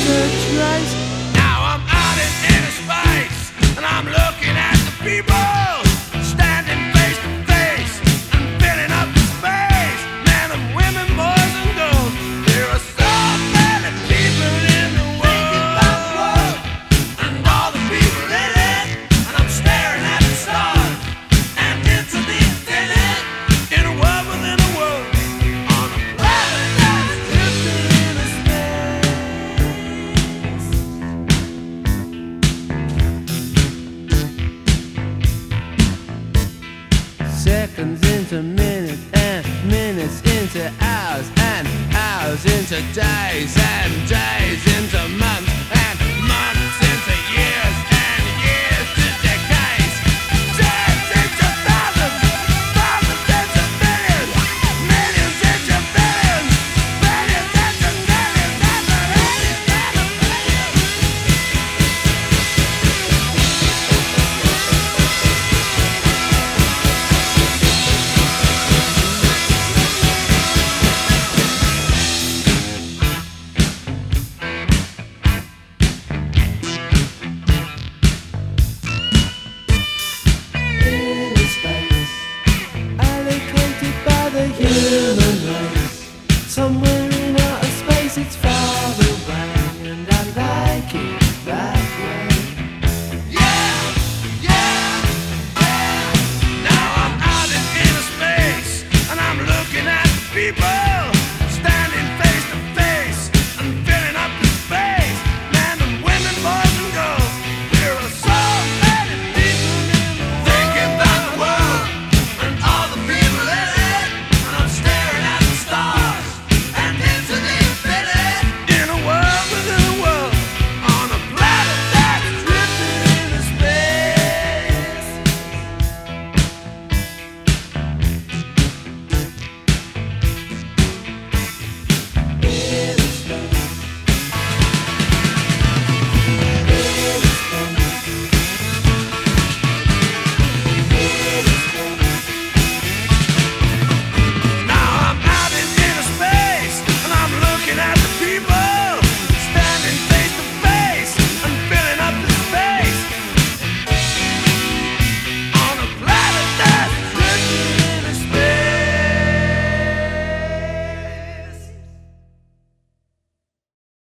a trace. Now I'm out in inner space, and I'm looking at the people standing face to face and filling up the space. Men and women, boys and girls. There are so many people in the world, and all the people in it. And I'm staring at the stars and into the infinite, in a world within a world, on a planet that's drifting into space. Seconds into minutes and minutes into hours and hours into days